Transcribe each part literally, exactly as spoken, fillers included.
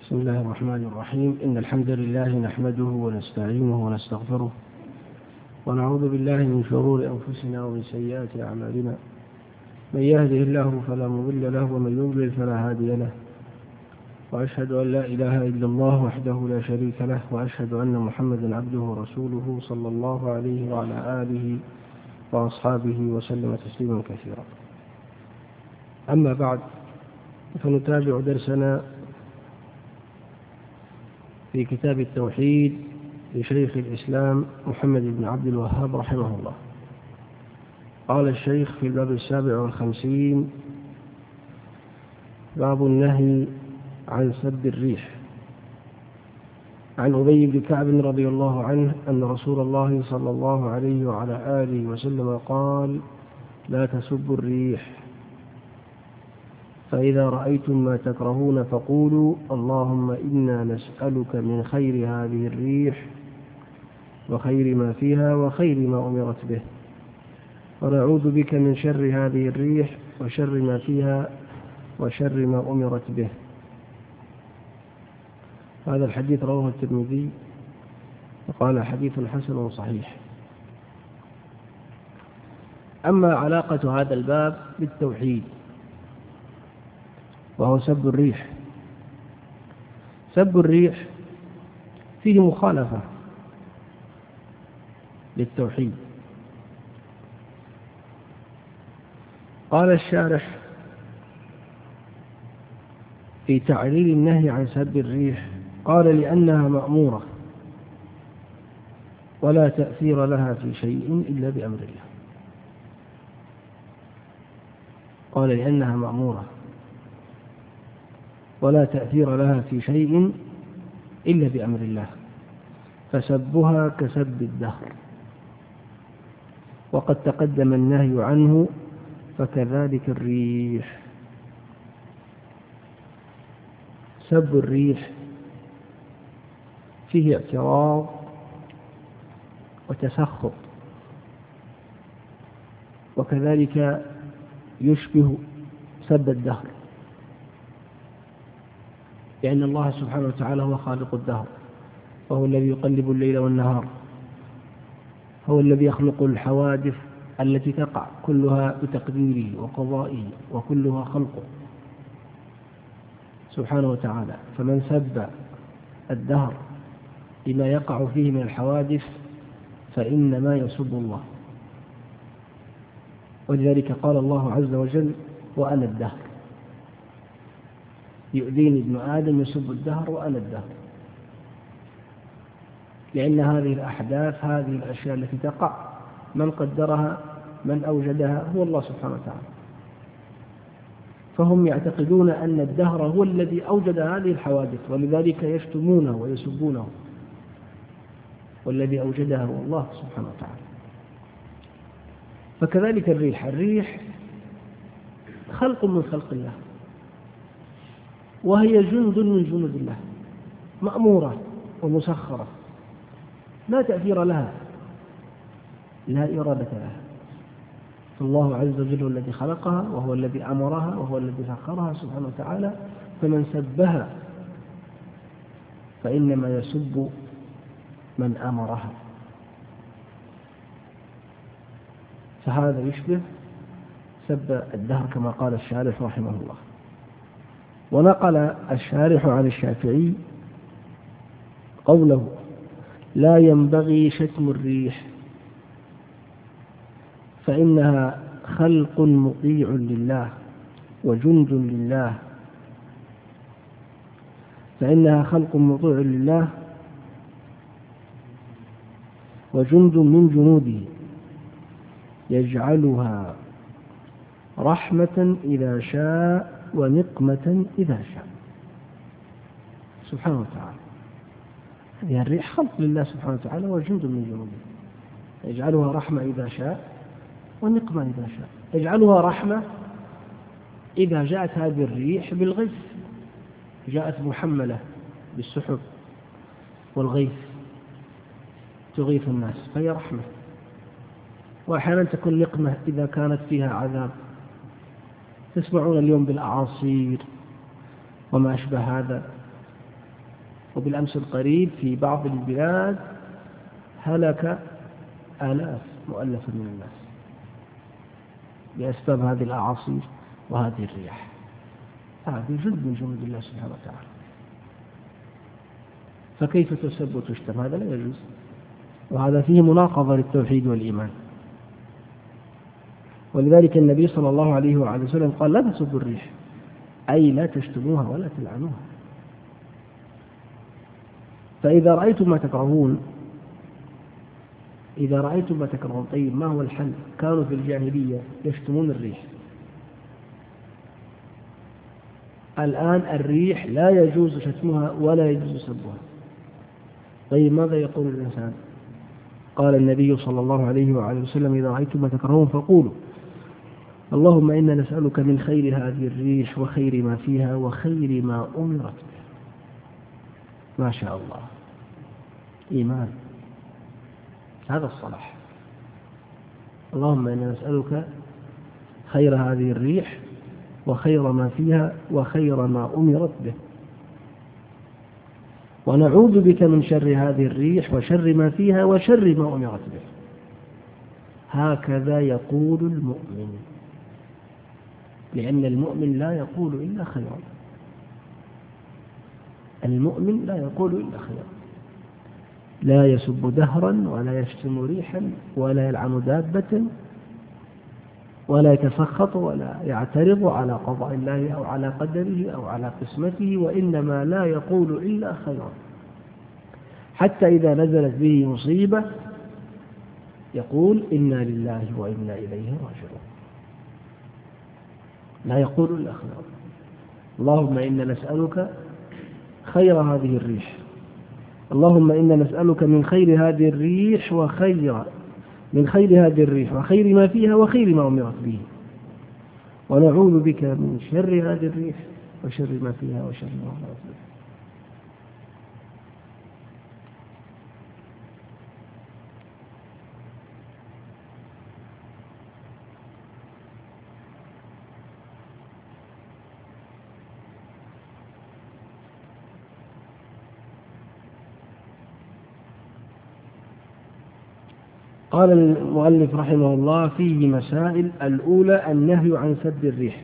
بسم الله الرحمن الرحيم. إن الحمد لله نحمده ونستعينه ونستغفره ونعوذ بالله من شرور أنفسنا ومن سيئات أعمالنا. من يهده الله فلا مضل له ومن يضلل فلا هادي له، وأشهد أن لا إله إلا الله وحده لا شريك له، وأشهد أن محمدا عبده ورسوله صلى الله عليه وعلى آله وأصحابه وسلم تسليما كثيرا. أما بعد، فنتابع درسنا في كتاب التوحيد لشيخ الإسلام محمد بن عبد الوهاب رحمه الله. قال الشيخ في الباب السابع والخمسين: باب النهي عن سب الريح. عن أبي بن كعب رضي الله عنه أن رسول الله صلى الله عليه وعلى آله وسلم قال: لا تسبوا الريح، فإذا رأيتم ما تكرهون فقولوا: اللهم إنا نسألك من خير هذه الريح وخير ما فيها وخير ما أمرت به، ونعوذ بك من شر هذه الريح وشر ما فيها وشر ما أمرت به. هذا الحديث رواه الترمذي وقال حديث حسن صحيح. أما علاقة هذا الباب بالتوحيد وهو سب الريح، سب الريح فيه مخالفة للتوحيد. قال الشارح في تعليل النهي عن سب الريح: قال: لأنها مأمورة ولا تأثير لها في شيء إلا بأمر الله. قال: لأنها مأمورة ولا تأثير لها في شيء إلا بأمر الله، فسبها كسب الدهر، وقد تقدم النهي عنه، فكذلك الريح. سب الريح فيه اعتراض وتسخط، وكذلك يشبه سب الدهر، لأن الله سبحانه وتعالى هو خالق الدهر، وهو الذي يقلب الليل والنهار، هو الذي يخلق الحوادث التي تقع كلها بتقديره وقضائه، وكلها خلقه سبحانه وتعالى. فمن سب الدهر بما يقع فيه من الحوادث فإنما يسب الله، ولذلك قال الله عز وجل: وأنا الدهر. يؤذيني ابن آدم يسب الدهر وأنا الدهر، لأن هذه الأحداث، هذه الأشياء التي تقع، من قدرها من أوجدها هو الله سبحانه وتعالى. فهم يعتقدون أن الدهر هو الذي أوجد هذه الحوادث، ولذلك يشتمونه ويسبونه، والذي أوجدها هو الله سبحانه وتعالى. فكذلك الريح، الريح خلق من خلق الله، وهي جند من جنود الله، مأمورة ومسخرة، لا تأثير لها، لا إرادة لها. فالله عز وجل هو الذي خلقها، وهو الذي أمرها، وهو الذي سخرها سبحانه وتعالى. فمن سبها فإنما يسب من أمرها، فهذا يشبه سب الدهر كما قال الشارح رحمه الله. ونقل الشارح عن الشافعي قوله: لا ينبغي شتم الريح، فإنها خلق مطيع لله وجند لله، فإنها خلق مطيع لله وجند من جنوده، يجعلها رحمة إذا شاء ونقمة إذا شاء، سبحانه وتعالى. هذه الريح خلق لله سبحانه وتعالى وجند من جنوده، يجعلها رحمة إذا شاء ونقمة إذا شاء. يجعلها رحمة إذا جاءت هذه الريح بالغيث، جاءت محملة بالسحب والغيث تغيث الناس، فهي رحمة. وأحيانا تكون نقمة إذا كانت فيها عذاب. تسمعون اليوم بالأعاصير وما أشبه هذا، وبالأمس القريب في بعض البلاد هلك آلاف مؤلفة من الناس بأسباب هذه الأعاصير وهذه الرياح. هذه جند من جنود الله سبحانه وتعالى، فكيف تسب وتشتم؟ هذا لا يجوز، وهذا فيه مناقضة للتوحيد والإيمان. ولذلك النبي صلى الله عليه وعلى وسلم قال لا تسبوا الريح، أي لا تشتموها ولا تلعنوها. فإذا رأيتم ما تكرهون إذا رأيتم ما تكرهون طيب ما هو الحل؟ كانوا في الجاهلية يشتمون الريح، الآن الريح لا يجوز شتمها ولا يجوز سبها. طيب ماذا يقول الإنسان؟ قال النبي صلى الله عليه وعلى وسلم إذا رأيتم ما تكرهون فقولوا اللهم إنا نسألك من خير هذه الريح وخير ما فيها وخير ما أمرت به. ما شاء الله، إيمان، هذا الصلاح. اللهم إنا نسألك خير هذه الريح وخير ما فيها وخير ما أمرت به، ونعوذ بك من شر هذه الريح وشر ما فيها وشر ما أمرت به. هكذا يقول المؤمن، لأن المؤمن لا يقول إلا خيرا. المؤمن لا يقول إلا خيرا، لا يسب دهرا ولا يشتم ريحا ولا يلعن دابة ولا يتسخط ولا يعترض على قضاء الله أو على قدره أو على قسمته، وإنما لا يقول إلا خيرا. حتى إذا نزلت به مصيبة يقول إنا لله وإنا إليه راجعون، لا يقول إلا خيرا. اللهم إنا نسألك خير هذه الريح، اللهم إنا نسألك من خير هذه الريح وخير من خير هذه الريح وخير ما فيها وخير ما أمرت به، ونعوذ بك من شر هذه الريح وشر ما فيها وشر ما أمرت به. قال المؤلف رحمه الله فيه مسائل. الأولى النهي عن سب الريح،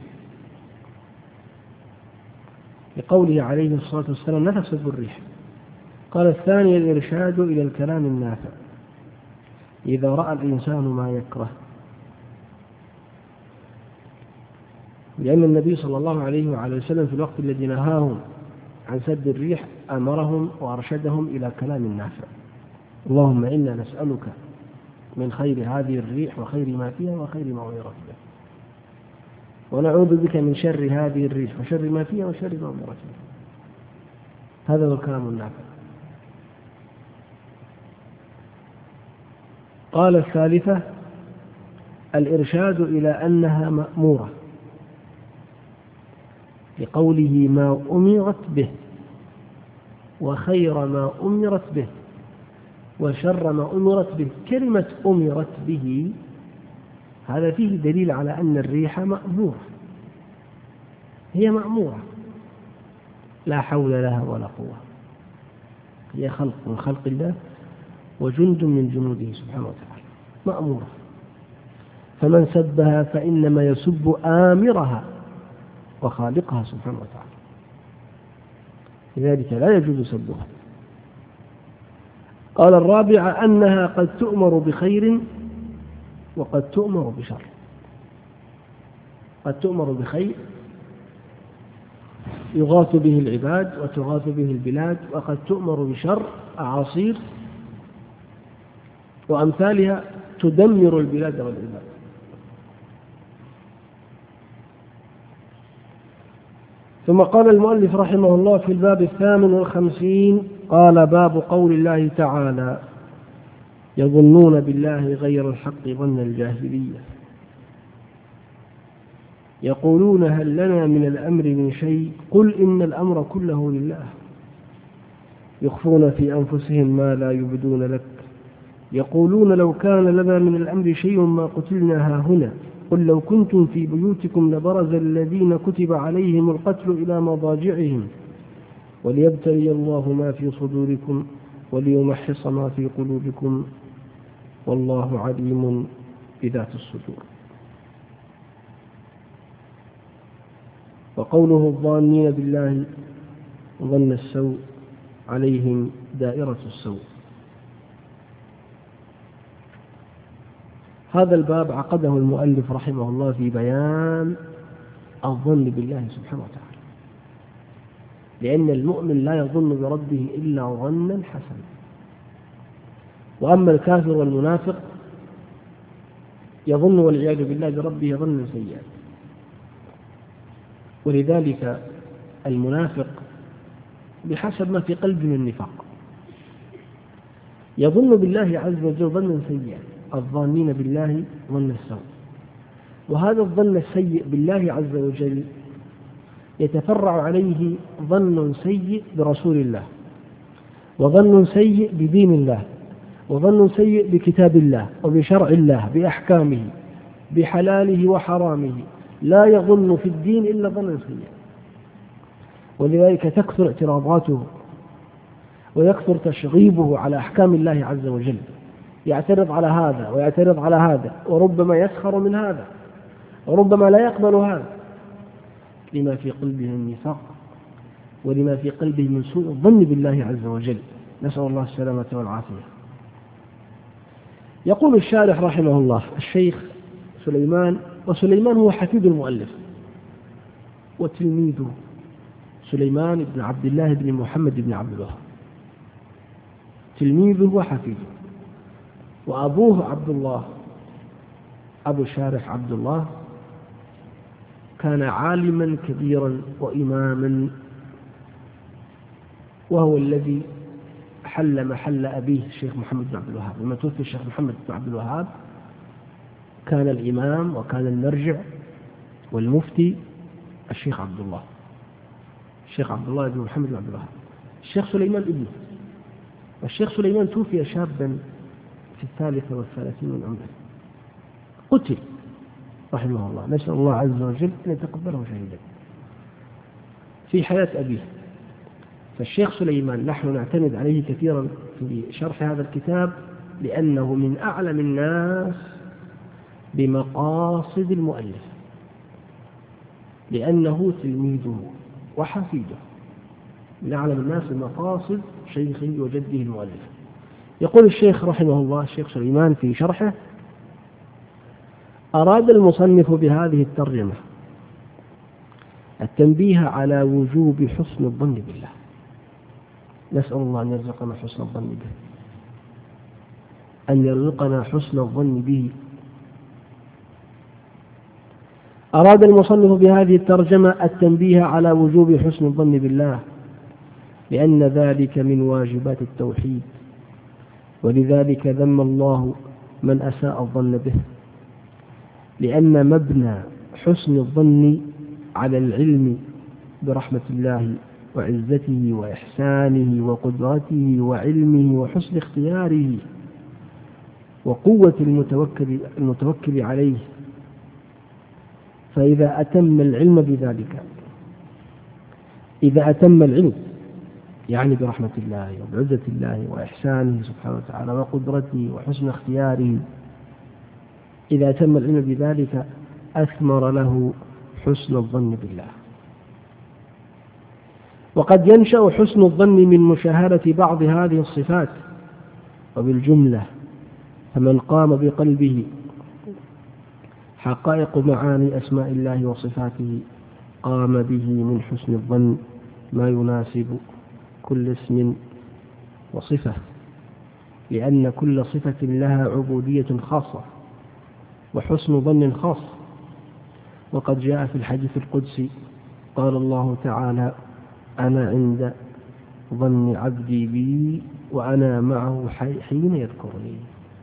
لقوله عليه الصلاة والسلام لا تسبوا الريح. قال الثانية الإرشاد إلى الكلام النافع إذا رأى الإنسان ما يكره، لأن النبي صلى الله عليه وعلى وسلم في الوقت الذي نهاهم عن سب الريح أمرهم وأرشدهم إلى كلام نافع. اللهم إنا نسألك من خير هذه الريح وخير ما فيها وخير ما أمرت به، ونعوذ بك من شر هذه الريح وشر ما فيها وشر ما أمرت به. هذا هو الكلام النافع. قال الثالثة الإرشاد إلى أنها مأمورة، لقوله ما أمرت به وخير ما أمرت به وشر ما أمرت به. كلمة أمرت به هذا فيه دليل على أن الريح مأمورة، هي مأمورة، لا حول لها ولا قوة، هي خلق من خلق الله وجند من جنوده سبحانه وتعالى، مأمورة. فمن سبها فإنما يسب آمرها وخالقها سبحانه وتعالى، لذلك لا يجوز سبها. قال الرابعة أنها قد تؤمر بخير وقد تؤمر بشر. قد تؤمر بخير يغاث به العباد وتغاث به البلاد، وقد تؤمر بشر أعاصير وأمثالها تدمر البلاد والعباد. ثم قال المؤلف رحمه الله في الباب الثامن والخمسين قال باب قول الله تعالى يظنون بالله غير الحق ظن الجاهلية يقولون هل لنا من الأمر من شيء قل إن الأمر كله لله يخفون في أنفسهم ما لا يبدون لك يقولون لو كان لنا من الأمر شيء ما قتلنا هاهنا قل لو كنتم في بيوتكم لبرز الذين كتب عليهم القتل إلى مضاجعهم وليبتلي الله ما في صدوركم وليمحص ما في قلوبكم والله عليم بذات الصدور. وقوله الظانين بالله ظن السوء عليهم دائرة السوء. هذا الباب عقده المؤلف رحمه الله في بيان الظن بالله سبحانه وتعالى، لأن المؤمن لا يظن بربه إلا ظنا حسنا، وأما الكافر والمنافق يظن والعياذ بالله بربه ظنا سيئا. ولذلك المنافق بحسب ما في قلبه من النفاق يظن بالله عز وجل ظنا سيئا، الظانين بالله ظن السوء. وهذا الظن السيء بالله عز وجل يتفرع عليه ظن سيء برسول الله، وظن سيء بدين الله، وظن سيء بكتاب الله وبشرع الله بأحكامه بحلاله وحرامه، لا يظن في الدين إلا ظنا سيئا. ولذلك تكثر اعتراضاته ويكثر تشغيبه على أحكام الله عز وجل، يعترض على هذا ويعترض على هذا، وربما يسخر من هذا، وربما لا يقبل هذا، لما في قلبه من نفاق ولما في قلبه من سوء الظن بالله عز وجل، نسأل الله السلامة والعافية. يقول الشارح رحمه الله الشيخ سليمان، وسليمان هو حفيد المؤلف وتلميذه سليمان بن عبد الله بن محمد بن عبد الوهاب، تلميذه وحفيده، وأبوه عبد الله أبو الشارح عبد الله كان عالما كبيرا وإماما، وهو الذي حل محل أبيه الشيخ محمد بن عبد الوهاب. لما توفي الشيخ محمد بن عبد الوهاب كان الإمام وكان المرجع والمفتي الشيخ عبد الله الشيخ عبد الله بن محمد بن عبد الوهاب. الشيخ سليمان ابنه، والشيخ سليمان توفي شابا في الثالثة والثلاثين من عمره، قتل رحمه الله، نسأل الله عز وجل أن يتقبله شهيدا في حياة أبيه. فالشيخ سليمان نحن نعتمد عليه كثيرا في شرح هذا الكتاب، لأنه من أعلم الناس بمقاصد المؤلف، لأنه تلميذه وحفيده، من أعلم الناس بمقاصد شيخه وجده المؤلف. يقول الشيخ رحمه الله الشيخ سليمان في شرحه: أراد المصنف بهذه الترجمة التنبيه على وجوب حسن الظن بالله، نسأل الله أن يرزقنا حسن الظن به، أن يرزقنا حسن الظن به. أراد المصنف بهذه الترجمة التنبيه على وجوب حسن الظن بالله، لأن ذلك من واجبات التوحيد، ولذلك ذم الله من أساء الظن به، لأن مبنى حسن الظن على العلم برحمة الله وعزته وإحسانه وقدرته وعلمه وحسن اختياره وقوة المتوكل, المتوكل عليه. فإذا أتم العلم بذلك، إذا أتم العلم يعني برحمة الله وبعزة الله وإحسانه سبحانه وتعالى وقدرته وحسن اختياره، إذا أتم العلم بذلك أثمر له حسن الظن بالله. وقد ينشأ حسن الظن من مشاهدة بعض هذه الصفات، وبالجملة فمن قام بقلبه حقائق معاني أسماء الله وصفاته قام به من حسن الظن ما يناسب كل اسم وصفة، لأن كل صفة لها عبودية خاصة وحسن ظن خاص. وقد جاء في الحديث القدسي قال الله تعالى: أنا عند ظن عبدي بي وأنا معه حين يذكرني،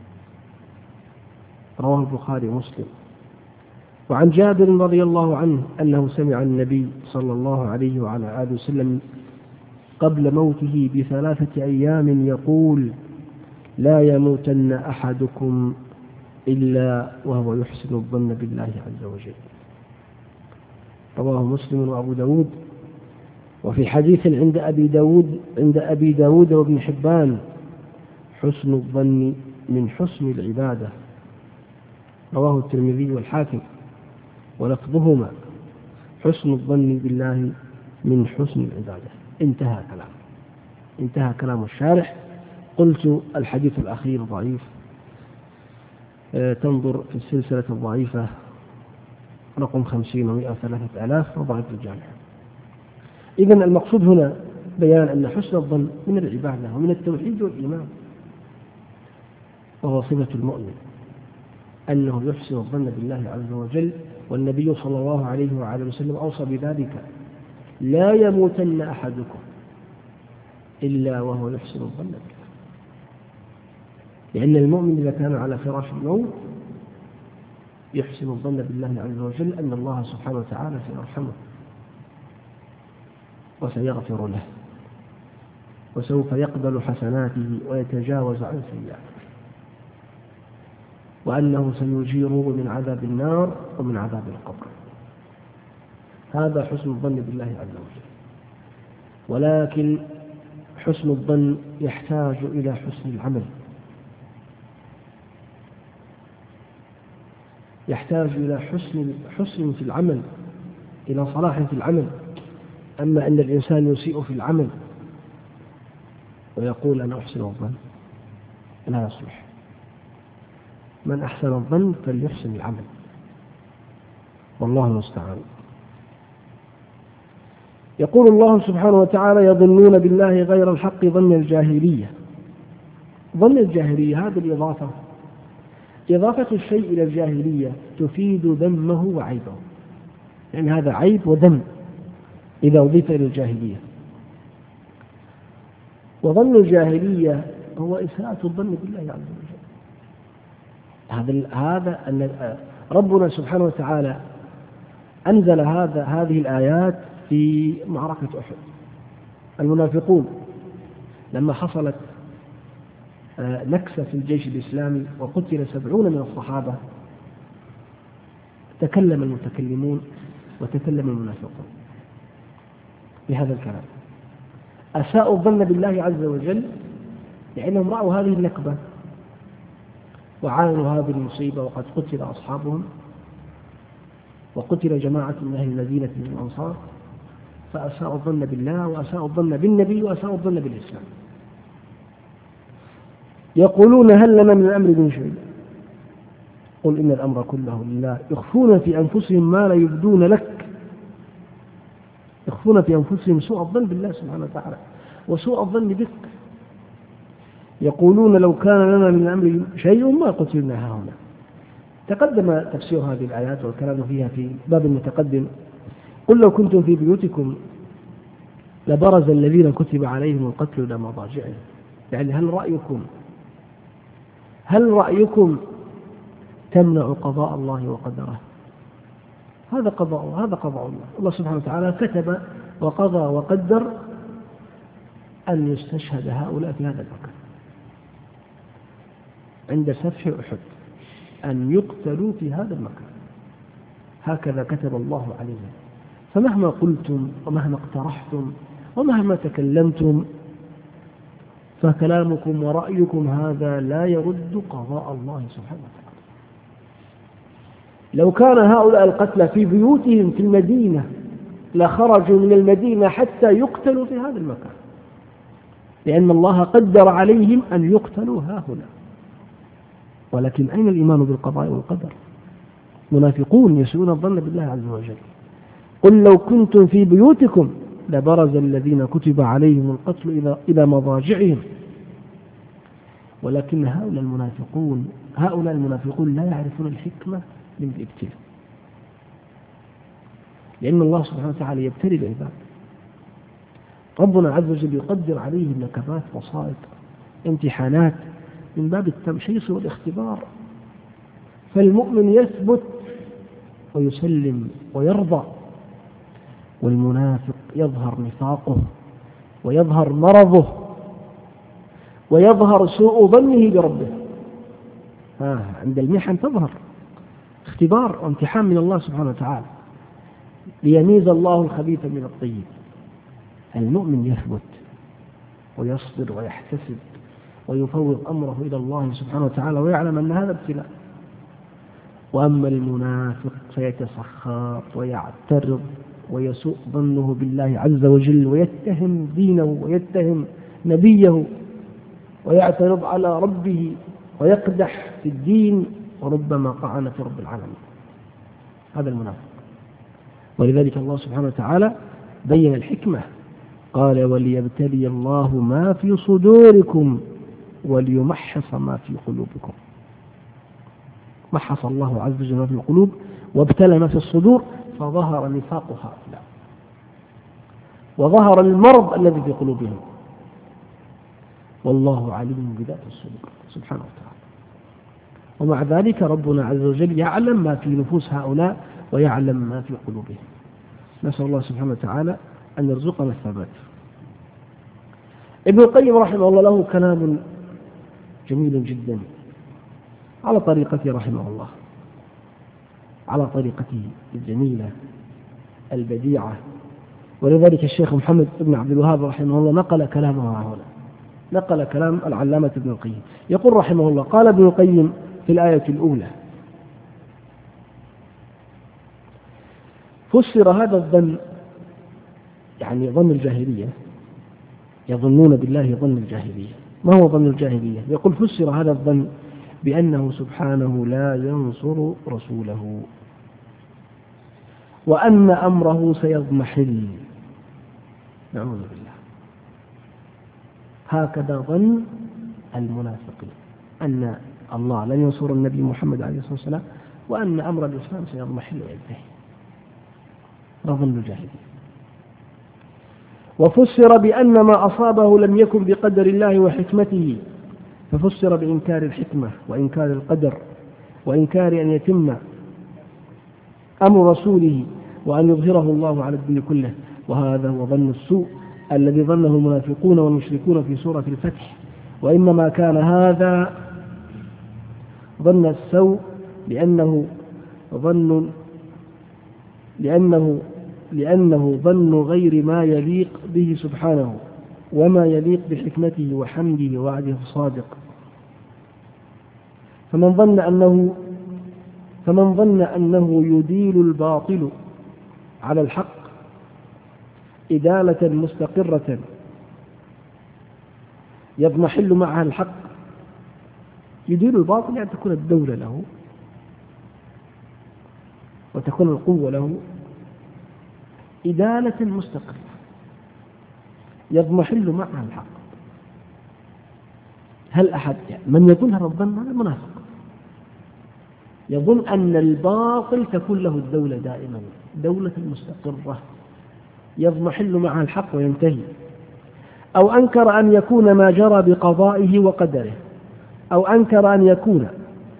رواه البخاري ومسلم. وعن جابر رضي الله عنه أنه سمع النبي صلى الله عليه وعلى آله وسلم قبل موته بثلاثة أيام يقول: لا يموتن أحدكم إلا وهو يحسن الظن بالله عز وجل، رواه مسلم وأبو داود وفي حديث عند أبي داود عند أبي داود وابن حبان: حسن الظن من حسن العبادة. رواه الترمذي والحاكم، ولفظهما: حسن الظن بالله من حسن العبادة. انتهى كلام انتهى كلام الشارح. قلت: الحديث الأخير ضعيف، تنظر في السلسلة الضعيفة رقم خمسين ومئة وثلاثة آلاف وضعف الجامع. إذن المقصود هنا بيان أن حسن الظن من العبادة ومن التوحيد والإيمان، وهو صفة المؤمن أنه يحسن الظن بالله عز وجل، والنبي صلى الله عليه وآله وسلم أوصى بذلك: لا يموتن أحدكم إلا وهو يحسن الظن بالله. لأن المؤمن إذا كان على فراش الموت يحسن الظن بالله عز وجل أن الله سبحانه وتعالى سيرحمه وسيغفر له، وسوف يقبل حسناته ويتجاوز عن سيئاته، وأنه سيجيره من عذاب النار ومن عذاب القبر. هذا حسن الظن بالله عز وجل. ولكن حسن الظن يحتاج إلى حسن العمل، يحتاج إلى حسن حسن في العمل، إلى صلاح في العمل. أما أن الإنسان يسيء في العمل ويقول: أنا أحسن الظن، لا يصلح. من أحسن الظن فليحسن العمل، والله المستعان. يقول الله سبحانه وتعالى: يظنون بالله غير الحق ظن الجاهلية. ظن الجاهلية هذه الإضافة، إضافة الشيء إلى الجاهلية تفيد ذمه وعيبه، يعني هذا عيب وذم إذا أضيف إلى الجاهلية. وظن الجاهلية هو إساءة الظن بالله عز وجل. هذا هذا أن ربنا سبحانه وتعالى أنزل هذا هذه الآيات في معركة أحد. المنافقون لما حصلت نكسة في الجيش الإسلامي وقتل سبعون من الصحابة، تكلم المتكلمون وتكلم المنافقون بهذا الكلام: أساءوا الظن بالله عز وجل لأنهم رأوا هذه النكبة وعانوا هذه المصيبة وقد قتل أصحابهم وقتل جماعة من أهل المدينة من الأنصار، فأساءوا الظن بالله وأساءوا الظن بالنبي وأساءوا الظن بالإسلام. يقولون: هل لنا من الأمر من شيء؟ قل إن الأمر كله لله. يخفون في أنفسهم ما لا يبدون لك، يخفون في أنفسهم سوء الظن بالله سبحانه وتعالى وسوء الظن بك. يقولون: لو كان لنا من الأمر شيء ما قتلنا هنا. تقدم تفسير هذه الآيات والكلام فيها في باب متقدم. قل لو كنتم في بيوتكم لبرز الذين كتب عليهم القتل إلى مضاجعهم. يعني هل رأيكم هل رأيكم تمنع قضاء الله وقدره؟ هذا قضاء هذا قضاء الله. الله سبحانه وتعالى كتب وقضى وقدر أن يستشهد هؤلاء في هذا المكان عند سفح أحد، أن يقتلوا في هذا المكان. هكذا كتب الله عليهم. فمهما قلتم ومهما اقترحتم ومهما تكلمتم فكلامكم ورأيكم هذا لا يرد قضاء الله سبحانه وتعالى. لو كان هؤلاء القتلى في بيوتهم في المدينة لخرجوا من المدينة حتى يقتلوا في هذا المكان، لأن الله قدر عليهم أن يقتلوا هاهنا. ولكن أين الإيمان بالقضاء والقدر؟ منافقون يسوءون الظن بالله عز وجل. قل لو كنتم في بيوتكم لبرز الذين كتب عليهم القتل إلى إلى مضاجعهم. ولكن هؤلاء المنافقون هؤلاء المنافقون لا يعرفون الحكمة من الابتلاء، لأن الله سبحانه وتعالى يبتلي العباد. ربنا عز وجل يقدر عليهم نكبات وصائب امتحانات من باب التمشيص والاختبار، فالمؤمن يثبت ويسلم ويرضى، والمنافق يظهر نفاقه ويظهر مرضه ويظهر سوء ظنه بربه. آه عند المحن تظهر اختبار وامتحان من الله سبحانه وتعالى ليميز الله الخبيث من الطيب. المؤمن يثبت ويصبر ويحتسب ويفوض أمره إلى الله سبحانه وتعالى ويعلم أن هذا ابتلاء. وأما المنافق فيتسخط ويعترض ويسوء ظنه بالله عز وجل ويتهم دينه ويتهم نبيه ويعترض على ربه ويقدح في الدين وربما طعن في رب العالمين. هذا المنافق. ولذلك الله سبحانه وتعالى بين الحكمة، قال وليبتلي الله ما في صدوركم وليمحص ما في قلوبكم. محص الله عز وجل ما في القلوب وابتلى ما في الصدور فظهر نفاق هؤلاء وظهر المرض الذي في قلوبهم، والله عليم بذات الصدور سبحانه وتعالى. ومع ذلك ربنا عز وجل يعلم ما في نفوس هؤلاء ويعلم ما في قلوبهم. نسأل الله سبحانه وتعالى أن يرزقنا الثبات. ابن القيم رحمه الله له كلام جميل جدا على طريقته رحمه الله، على طريقته الجميلة البديعة. ولذلك الشيخ محمد بن عبد الوهاب رحمه الله نقل كلامه هنا، نقل كلام العلامة ابن القيم. يقول رحمه الله: قال ابن القيم في الآية الأولى: فسر هذا الظن، يعني ظن الجاهلية، يظنون بالله ظن الجاهلية. ما هو ظن الجاهلية؟ يقول: فسر هذا الظن بأنه سبحانه لا ينصر رسوله وأن أمره سيضمحل. نعوذ بالله. هكذا ظن المنافقين، أن الله لن ينصر النبي محمد عليه الصلاة والسلام وأن أمر الإسلام سيضمحل وينتهي. ظن الجاهلية. وفسر بأن ما أصابه لم يكن بقدر الله وحكمته، ففسر بإنكار الحكمة وإنكار القدر وإنكار أن يتم أمر رسوله وأن يظهره الله على الدين كله. وهذا هو ظن السوء الذي ظنه المنافقون والمشركون في سورة الفتح. وإنما كان هذا ظن السوء لأنه ظن لأنه لأنه ظن غير ما يليق به سبحانه وما يليق بحكمته وحمده ووعده الصادق. فمن ظن أنه فمن ظن أنه يديل الباطل على الحق إدالة مستقرة يضمحل معها الحق. يديل الباطل يعني تكون الدولة له وتكون القوة له إدالة مستقرة يضمحل معها الحق. هل أحد يعني من يظن هذا الظن؟ هذا منافق، يظن أن الباطل تكون له الدولة دائما، دولة مستقرة يضمحل معها الحق وينتهي. أو أنكر أن يكون ما جرى بقضائه وقدره، أو أنكر أن يكون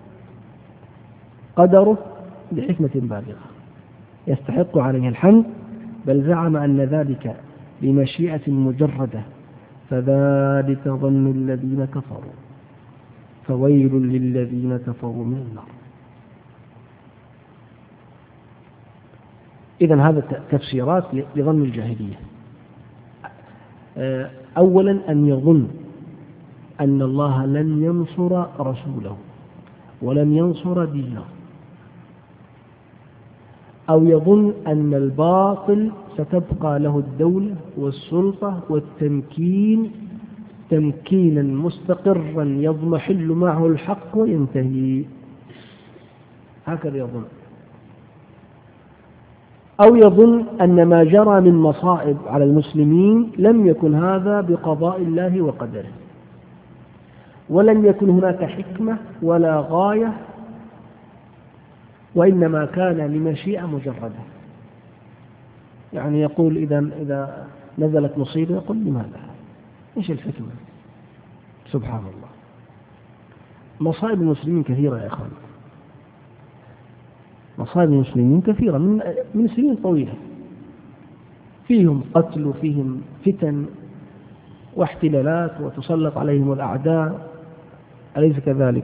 قدره بحكمة بالغة يستحق عليه الحمد، بل زعم أن ذلك بمشيئة مجردة، فذلك ظن الذين كفروا، فويل للذين كفروا من النار. إذن هذا تفسيرات لظن الجاهلية. أولا أن يظن أن الله لن ينصر رسوله ولن ينصر دينه، أو يظن أن الباطل ستبقى له الدولة والسلطة والتمكين تمكينا مستقرا يضمحل معه الحق وينتهي. هكذا يظن. أو يظن أن ما جرى من مصائب على المسلمين لم يكن هذا بقضاء الله وقدره، ولم يكن هناك حكمة ولا غاية، وإنما كان لمشيئة مجردة. يعني يقول إذا إذا نزلت مصيبة يقول لماذا؟ إيش الحكمة؟ سبحان الله. مصائب المسلمين كثيرة يا أخوان، مصائب المسلمين كثيرة من من سنين طويلة، فيهم قتل وفيهم فتن واحتلالات وتسلط عليهم الأعداء، أليس كذلك؟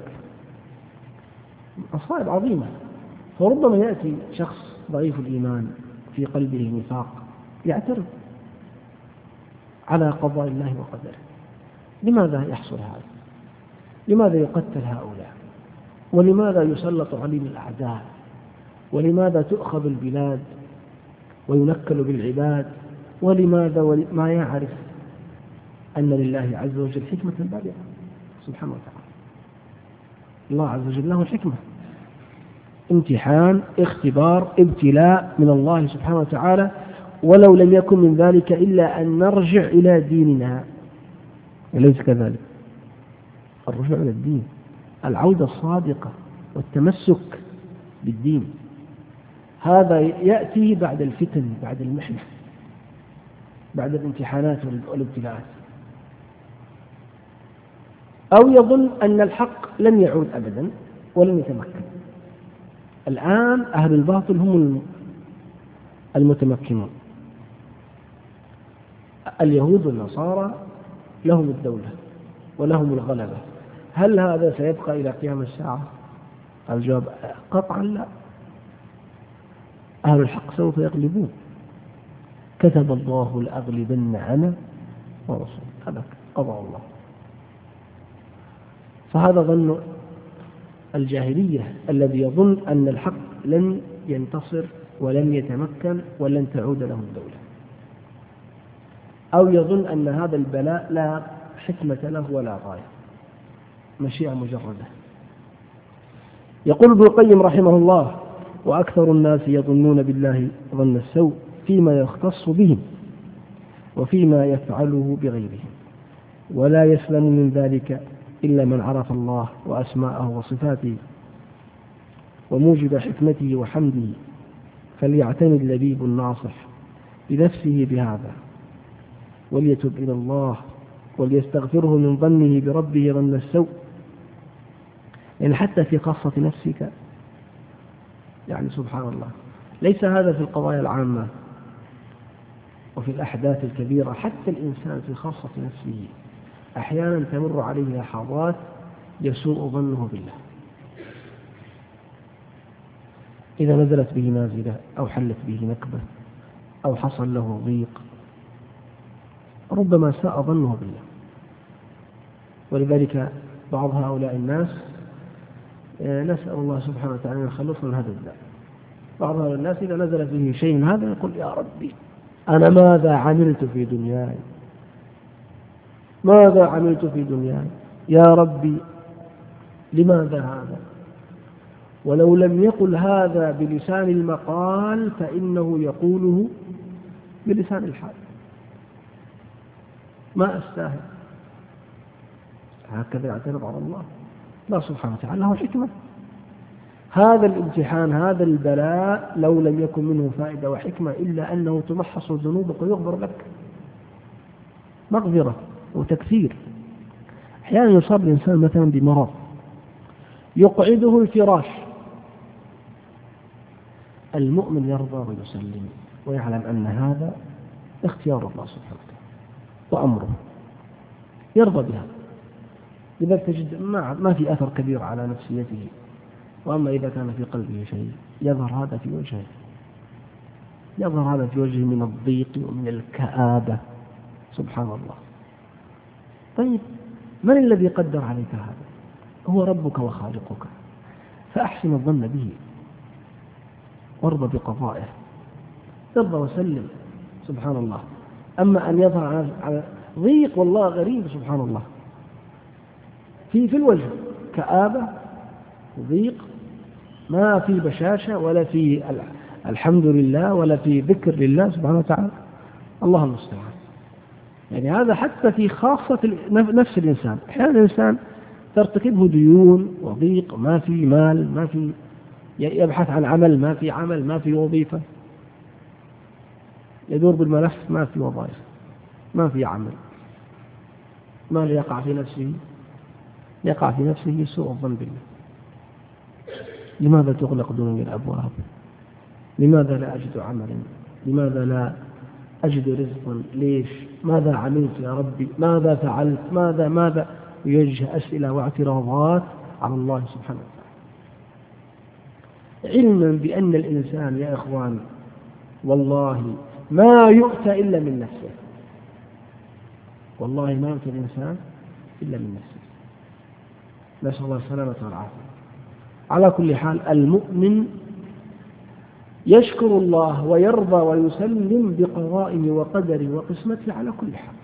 مصائب عظيمة. فربما يأتي شخص ضعيف الإيمان في قلبه نفاق يعترض على قضاء الله وقدره. لماذا يحصل هذا؟ لماذا يقتل هؤلاء؟ ولماذا يسلط عليهم الأعداء؟ ولماذا تؤخذ البلاد وينكل بالعباد؟ ولماذا ما يعرف أن لله عز وجل حكمة بالغة سبحانه وتعالى. الله عز وجل له الحكمة، امتحان، اختبار، ابتلاء من الله سبحانه وتعالى، ولو لم يكن من ذلك إلا أن نرجع إلى ديننا. أليس كذلك؟ الرجوع إلى الدين، العودة الصادقة والتمسك بالدين، هذا يأتي بعد الفتن، بعد المحنة، بعد الامتحانات والابتلاءات. أو يظن أن الحق لن يعود أبدا ولن يتمكن. الآن أهل الباطل هم المتمكنون، اليهود والنصارى لهم الدولة ولهم الغلبة. هل هذا سيبقى إلى قيام الساعة؟ الجواب قطعا لا. أهل الحق سوف يغلبون، كتب الله لأغلبن أنا ورسول، هذا قضاء الله. فهذا ظن الجاهلية الذي يظن أن الحق لن ينتصر ولن يتمكن ولن تعود له الدولة، أو يظن أن هذا البلاء لا حكمة له ولا غاية، مشيئة مجردة. يقول ابن القيم رحمه الله: وأكثر الناس يظنون بالله ظن السوء فيما يختص بهم وفيما يفعله بغيرهم، ولا يسلم من ذلك إلا من عرف الله وأسماءه وصفاته وموجب حكمته وحمده، فليعتني اللبيب الناصح بنفسه بهذا، وليتب إلى الله وليستغفره من ظنه بربه ظن السوء. يعني حتى في خاصة نفسك، يعني سبحان الله، ليس هذا في القضايا العامة وفي الأحداث الكبيرة، حتى الإنسان في خاصة نفسه أحيانا تمر عليه لحظات يسوء ظنه بالله، إذا نزلت به نازلة أو حلت به نكبة أو حصل له ضيق، ربما ساء ظنه بالله. ولذلك بعض هؤلاء الناس نسأل الله سبحانه وتعالى أن يخلصنا من هذا الداء. بعض هؤلاء الناس إذا نزل فيه شيء من هذا يقول: يا ربي أنا ماذا عملت في دنياي، ماذا عملت في دنياي يا ربي، لماذا هذا؟ ولو لم يقل هذا بلسان المقال فإنه يقوله بلسان الحال: ما أستاهل. هكذا يعترض على الله. الله سبحانه وتعالى له حكمة. هذا الامتحان، هذا البلاء، لو لم يكن منه فائدة وحكمة إلا أنه تمحص ذنوبك ويغفر لك، مغفرة وتكثير. أحيانا يصاب الإنسان مثلا بمرض يقعده الفراش، المؤمن يرضى ويسلم ويعلم أن هذا اختيار الله سبحانه وتعالى وأمره، يرضى بها. لذلك تجد ما ما في أثر كبير على نفسيته. وأما إذا كان في قلبه شيء يظهر هذا في وجهه، يظهر هذا في وجهه من الضيق ومن الكآبة. سبحان الله. طيب من الذي قدر عليك هذا؟ هو ربك وخالقك، فأحسن الظن به وارضى بقضائه، ارضى وسلم. سبحان الله. أما أن يظهر على ضيق، والله غريب سبحان الله، في في الوجه كآبة ضيق، ما في بشاشة ولا في الحمد لله ولا في ذكر لله سبحانه وتعالى. الله المستعان. يعني هذا حتى في خاصة نفس الإنسان. أحيانا الإنسان ترتكبه ديون وضيق، ما في مال، ما في، يبحث عن عمل، ما في عمل، ما في وظيفة، يدور بالملف، ما في وظائف، ما في عمل، ما يقع في نفسه يقع في نفسه سوء الظن بالله. لماذا تغلق دوني الأبواب؟ لماذا لا أجد عملا؟ لماذا لا أجد رزقا؟ ليش؟ ماذا عملت يا ربي؟ ماذا فعلت؟ ماذا ماذا يوجه أسئلة واعتراضات على الله سبحانه وتعالى، علما بأن الإنسان يا إخوان والله ما يؤتى إلا من نفسه. والله ما يؤتي الإنسان إلا من نفسه. نسأل الله السلامة والعافية. على كل حال المؤمن يشكر الله ويرضى ويسلم بقضائه وقدره وقسمته على كل حال.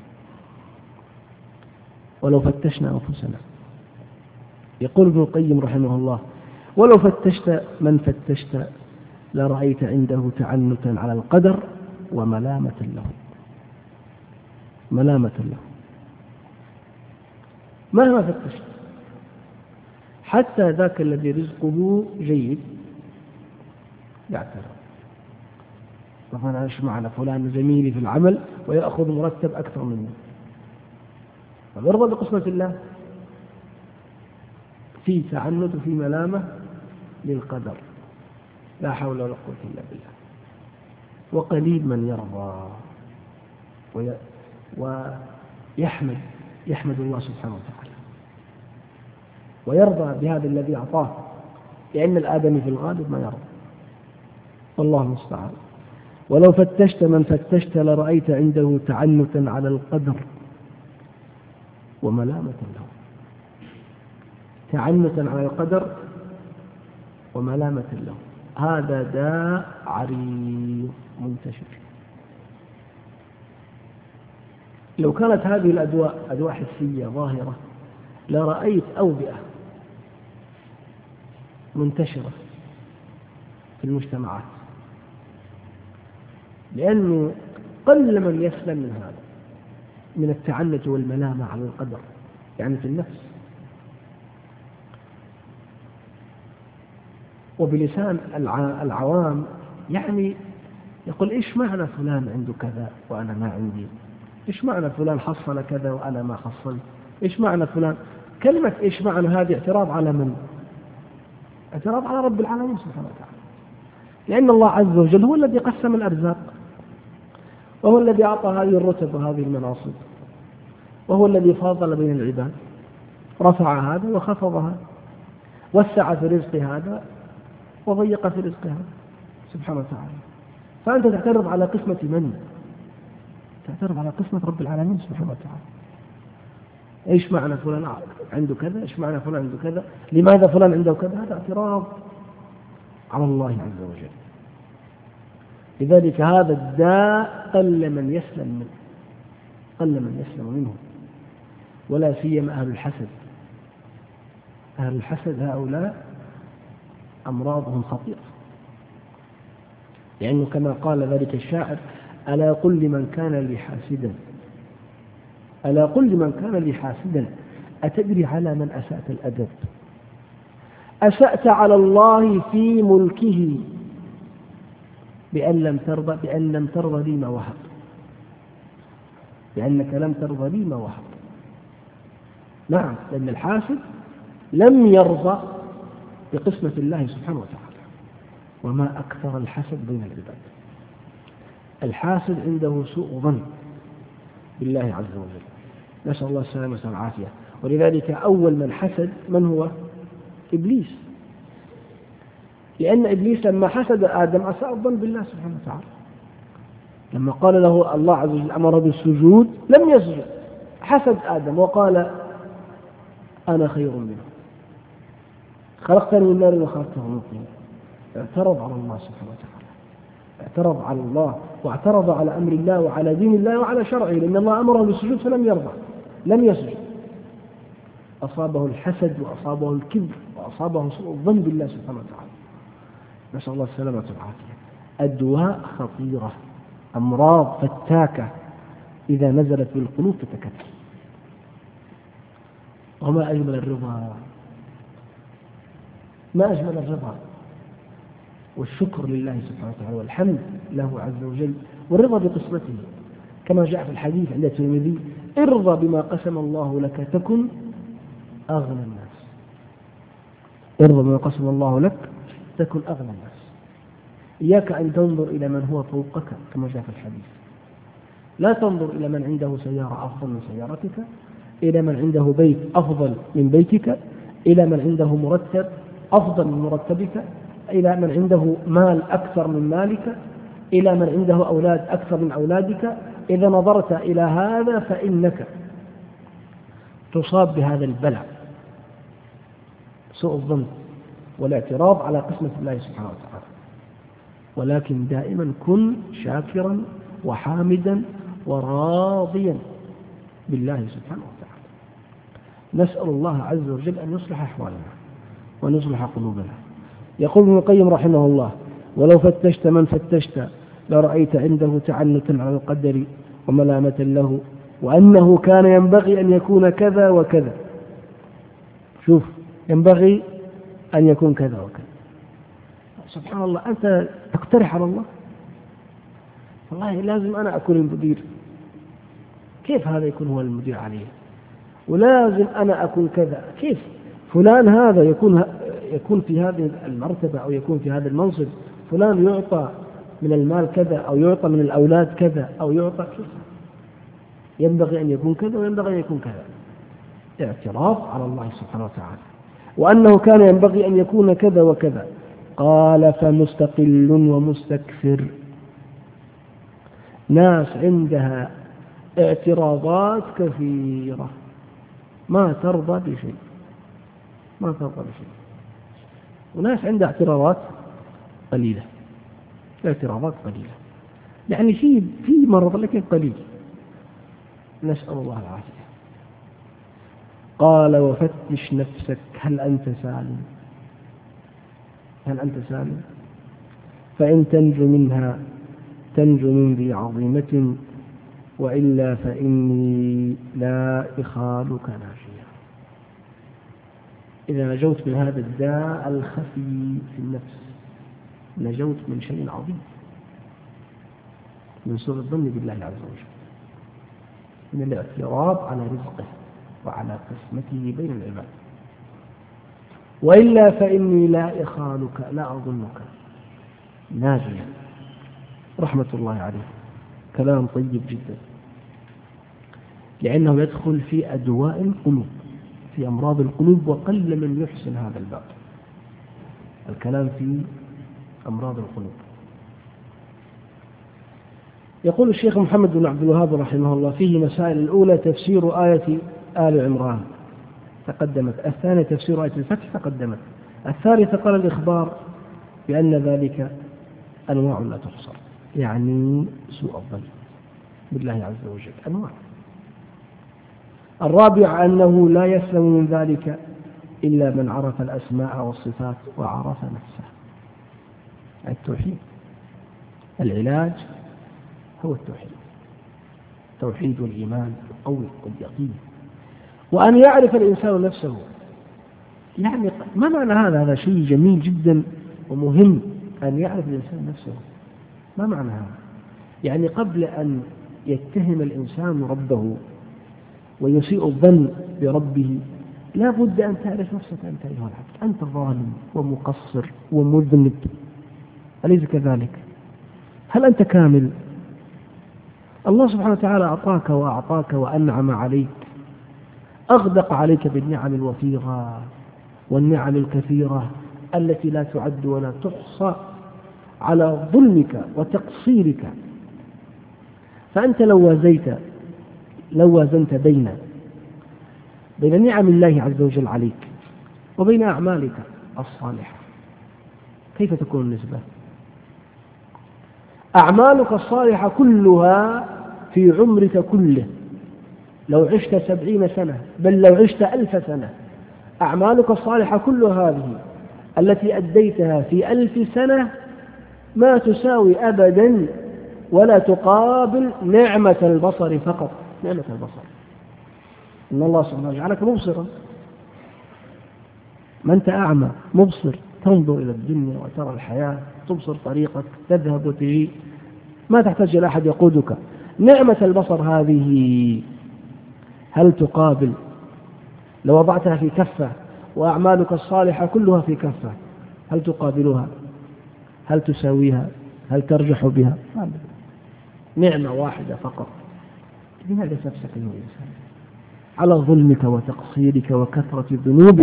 ولو فتشنا أنفسنا، يقول ابن القيم رحمه الله: ولو فتشت من فتشت لرأيت عنده تعنتا على القدر وملامة له. ملامة له مهما فتشت، حتى ذاك الذي رزقه جيد يعترض. مثلا ايش معنى فلان زميلي في العمل ويأخذ مرتب أكثر مني، فيرضى بقسمة الله. في تعنت وفي ملامة للقدر، لا حول ولا قوة إلا بالله. وقليل من يرضى ويحمد يحمد الله سبحانه وتعالى ويرضى بهذا الذي أعطاه، لأن الآدمي في الغالب ما يرضى. والله المستعان. ولو فتشت من فتشت لرأيت عنده تعنتا على القدر وملامة له. تعنتا على القدر وملامة له، هذا داء عريض منتشر. لو كانت هذه الأدواء أدواء حسية ظاهرة لرأيت أوبئة منتشرة في المجتمعات، لأنه قل من يسلم من هذا، من التعنت والملامة على القدر، يعني في النفس. وبلسان العوام يعني يقول: إيش معنى فلان عنده كذا وأنا ما عندي؟ إيش معنى فلان حصل كذا وأنا ما حصلت؟ إيش معنى فلان؟ كلمة إيش معنى هذه اعتراض على من؟ اعتراض على رب العالمين سبحانه وتعالى، لأن الله عز وجل هو الذي قسم الأرزاق، وهو الذي أعطى هذه الرتب وهذه المناصب، وهو الذي فاضل بين العباد، رفع هذا وخفض هذا، وسع في رزق هذا وضيق في رزق هذا سبحانه وتعالى. فأنت تعترض على قسمة من؟ تعترض على قسمة رب العالمين سبحانه وتعالى. إيش معنى فلان عنده كذا؟ إيش معنى فلان عنده كذا؟ لماذا فلان عنده كذا؟ هذا اعتراض على الله عز وجل. لذلك هذا الداء قل من يسلم منه، قل من يسلم منه، ولا سيما أهل الحسد. أهل الحسد هؤلاء أمراضهم خطيرة، لأنه كما قال ذلك الشاعر: ألا قل لمن كان لي حاسدا ألا قل لمن كان لي حاسدا أتدري على من أسأت الأدب؟ أسأت على الله في ملكه بأن لم ترضى بأن لم ترضى لي ما وهب، بأنك لم ترضى لي ما وهب. نعم، لأن الحاسد لم يرضى بقسمة الله سبحانه وتعالى. وما أكثر الحسد بين العباد. الحاسد عنده سوء ظن بالله عز وجل، نسأل الله السلامة والعافية. ولذلك أول من حسد من هو؟ إبليس، لأن إبليس لما حسد آدم أساء الظن بالله سبحانه وتعالى. لما قال له الله عز وجل أمر بالسجود لم يسجد، حسد آدم وقال: أنا خير منه، خلقتني من نار وخلقته من طين. اعترض على الله سبحانه وتعالى، اعترض على الله واعترض على أمر الله وعلى دين الله وعلى شرعه، لأن الله أمره بالسجود فلم يرضى، لم يسجد. أصابه الحسد وأصابه الكبر وأصابه سوء الظن بالله سبحانه وتعالى، نسأل الله السلامة والعافية. أدواء خطيرة، أمراض فتاكة إذا نزلت بالقلوب تتكتل. وما أجمل الرضا، ما أجمل الرضا والشكر لله سبحانه وتعالى والحمد له عز وجل، والرضا بقسمته كما جاء في الحديث عند الترمذي: ارضى بما قسم الله لك تكن أغنى الناس. ارضى بما قسم الله لك تكن أغنى الناس. إياك أن تنظر إلى من هو فوقك كما جاء في الحديث. لا تنظر إلى من عنده سيارة أفضل من سيارتك، إلى من عنده بيت أفضل من بيتك، إلى من عنده مرتب أفضل من مرتبك، إلى من عنده مال أكثر من مالك، إلى من عنده أولاد أكثر من أولادك. إذا نظرت إلى هذا فإنك تصاب بهذا البلاء، سوء الظن والاعتراض على قسمة الله سبحانه وتعالى. ولكن دائما كن شاكرا وحامدا وراضيا بالله سبحانه وتعالى. نسأل الله عز وجل أن يصلح أحوالنا وأن يصلح قلوبنا. يقول ابن القيم رحمه الله: ولو فتشت من فتشت لرأيت عنده تعنتا على القدر وملامة له، وأنه كان ينبغي أن يكون كذا وكذا. شوف، ينبغي أن يكون كذا وكذا. سبحان الله، أنت تقترح على الله؟ والله لازم أنا أكون المدير، كيف هذا يكون هو المدير عليه؟ ولازم أنا أكون كذا، كيف فلان هذا يكون يكون في هذه المرتبة أو يكون في هذا المنصب؟ فلان يعطى من المال كذا أو يعطى من الأولاد كذا أو يعطى كذا، ينبغي أن يكون كذا وينبغي أن يكون كذا. اعتراف على الله سبحانه وتعالى. وأنه كان ينبغي أن يكون كذا وكذا. قال: فمستقل ومستكثر. ناس عندها اعتراضات كثيرة، ما ترضى بشيء، ما ترضى بشيء. وناس عندها اعتراضات قليلة، اعتراضات قليلة، يعني في في مرض لكن قليل. نسأل الله العافية. قال: وفتش نفسك هل أنت سالم، هل أنت سالم؟ فإن تنجو منها تنجو من ذي عظيمة، وإلا فإني لا إخالك ناجيا. إذا نجوت من هذا الداء الخفي في النفس نجوت من شيء عظيم، من سوء الظن بالله عز وجل، من الاعتراض على رزقه وعلى قسمته بين العباد. وإلا فإني لا إخالك، لا أظنك ناجيا. رحمة الله عليه، كلام طيب جدا، لأنه يدخل في أدواء القلوب، في أمراض القلوب، وقل من يحسن هذا الباب، الكلام في أمراض القلوب. يقول الشيخ محمد بن عبد الوهاب رحمه الله: فيه مسائل. الأولى تفسير آية آل عمران تقدمت، الثانية تفسير آية الفتح تقدمت، الثالثة قال الإخبار بأن ذلك أنواع لا تحصر، يعني سوء الظن بالله عز وجل أنواع. الرابع أنه لا يسلم من ذلك إلا من عرف الأسماء والصفات وعرف نفسه. التوحيد، العلاج هو التوحيد، التوحيد والإيمان القوي واليقين. وأن يعرف الإنسان نفسه، يعني ما معنى هذا؟ هذا شيء جميل جدا ومهم، أن يعرف الإنسان نفسه. ما معنى هذا؟ يعني قبل أن يتهم الإنسان ربه ويسيء الظن بربه لا بد أن تعرف نفسك أنت أيها العبد، أنت ظالم ومقصر ومذنب، أليس كذلك؟ هل أنت كامل؟ الله سبحانه وتعالى أعطاك وأعطاك وأنعم عليك، أغدق عليك بالنعم الوفيرة والنعم الكثيرة التي لا تعد ولا تحصى على ظلمك وتقصيرك. فأنت لو وزيت لو وزنت بين بين نعم الله عز وجل عليك وبين أعمالك الصالحة، كيف تكون النسبة؟ أعمالك الصالحة كلها في عمرك كله، لو عشت سبعين سنة بل لو عشت ألف سنة، أعمالك الصالحة كل هذه التي أديتها في ألف سنة ما تساوي أبدا ولا تقابل نعمة البصر فقط. نعمة البصر، إن الله سبحانه جعلك مبصرا، ما أنت أعمى مبصر، تنظر إلى الدنيا وترى الحياة، تبصر طريقك، تذهب وتجي، ما تحتاج إلى أحد يقودك. نعمة البصر هذه هل تقابل لو وضعتها في كفة وأعمالك الصالحة كلها في كفة، هل تقابلها؟ هل تساويها؟ هل ترجح بها؟ نعمة واحدة فقط. لماذا نفسك أيها الإنسان على ظلمك وتقصيرك وكثرة ذنوبك؟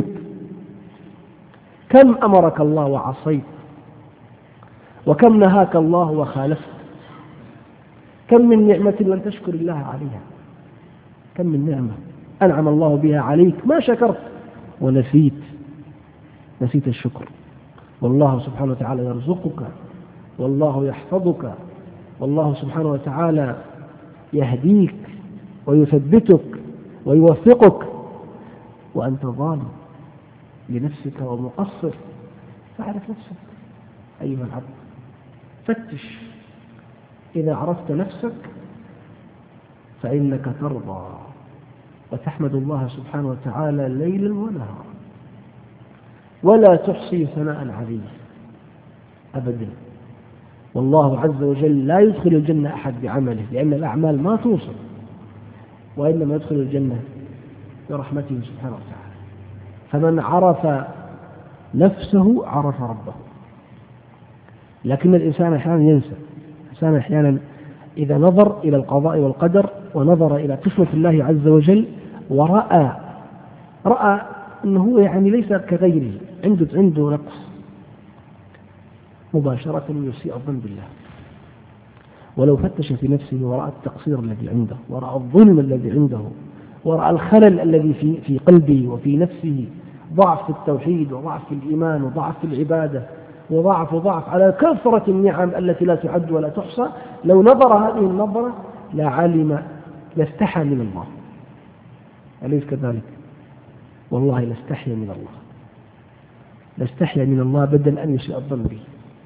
كم أمرك الله وعصيت، وكم نهاك الله وخالفت، كم من نعمة لن تشكر الله عليها، كم من نعمة أنعم الله بها عليك ما شكرت ونسيت نسيت الشكر. والله سبحانه وتعالى يرزقك، والله يحفظك، والله سبحانه وتعالى يهديك ويثبتك ويوفقك، وأنت ظالم لنفسك ومقصر. فاعرف نفسك أيها العبد، فتش. إذا عرفت نفسك فإنك ترضى وتحمد الله سبحانه وتعالى ليلا ونهارا، ولا تحصي ثناء عليه أبدا. والله عز وجل لا يدخل الجنة أحد بعمله، لأن الأعمال ما توصل، وإنما يدخل الجنة برحمته سبحانه وتعالى. فمن عرف نفسه عرف ربه. لكن الإنسان أحيانا ينسى، الإنسان أحيانا إذا نظر إلى القضاء والقدر ونظر إلى قسمة الله عز وجل ورأى رأى أنه يعني ليس كغيره، عنده عنده نقص، مباشرة يسيء الظن بالله. ولو فتش في نفسه ورأى التقصير الذي عنده، ورأى الظلم الذي عنده، ورأى الخلل الذي في في قلبه وفي نفسه، ضعف في التوحيد وضعف في الإيمان وضعف في العبادة وضعف وضعف على كثرة النعم التي لا تعد ولا تحصى، لو نظر هذه النظرة لعلم لاستحى من الله. أليس كذلك؟ والله لاستحي من الله، لاستحي من الله بدل أن يسيء الظن به،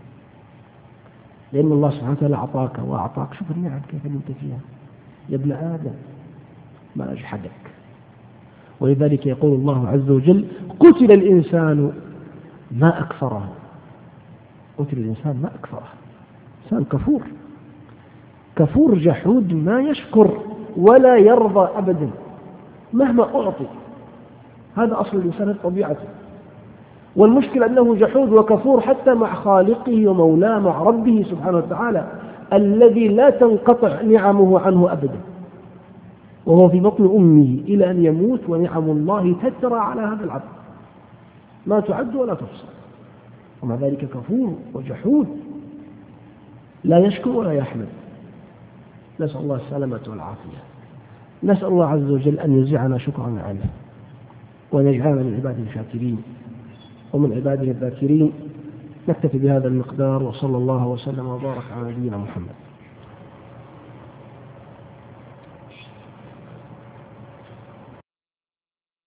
لأن الله سبحانه وتعالى أعطاك وأعطاك. شوف النعم كيف أنت فيها يا ابن آدم، ما أجحدك. ولذلك يقول الله عز وجل: قتل الإنسان ما أكفره. قتل الإنسان ما أكفره، إنسان كفور كفور جحود، ما يشكر ولا يرضى أبدا مهما أعطي. هذا أصل الإنسان طبيعته. والمشكلة أنه جحود وكفور حتى مع خالقه ومولاه، مع ربه سبحانه وتعالى الذي لا تنقطع نعمه عنه أبدا، وهو في بطن أمه إلى أن يموت، ونعم الله تترى على هذا العبد ما تعد ولا تحصى، ومع ذلك كفور وجحود لا يشكر ولا يحمد. نسأل الله السلامة والعافية. نسأل الله عز وجل أن يزعنا شكرا عليه، وأن يجعلنا من عباده الشاكرين ومن عباده الذاكرين. نكتفي بهذا المقدار، وصلى الله وسلم وبارك على نبينا محمد.